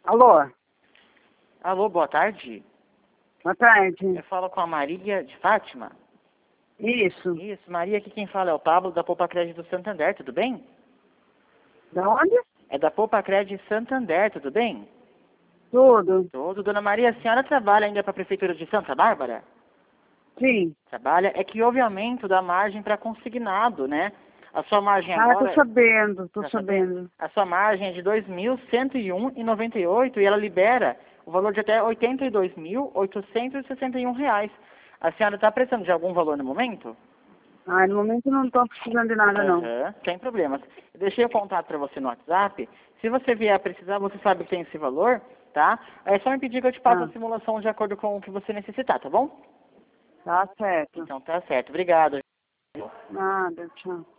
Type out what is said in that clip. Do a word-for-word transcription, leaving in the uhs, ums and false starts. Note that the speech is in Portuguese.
Alô? Alô, boa tarde. Boa tarde. Eu falo com a Maria de Fátima. Isso. Isso, Maria, aqui quem fala é o Pablo da Poupa Crédito do Santander, tudo bem? Da onde? É da Poupa Crédito Santander, tudo bem? Tudo. Tudo. Dona Maria, a senhora trabalha ainda para a Prefeitura de Santa Bárbara? Sim. Trabalha. É que houve aumento da margem para consignado, né? A sua margem Ah, agora... tô sabendo, tô Tá sabendo. A sua margem é de dois mil cento e um vírgula noventa e oito e ela libera o valor de até oitenta e dois mil oitocentos e sessenta e um reais. A senhora está precisando de algum valor no momento? Ah, no momento não tô precisando de nada, não. Aham, sem problemas. Eu deixei o contato para você no WhatsApp. Se você vier a precisar, você sabe que tem esse valor, tá? É só me pedir que eu te passe Ah, a simulação de acordo com o que você necessitar, tá bom? tá certo. Então tá certo. Obrigado. Nada, tchau.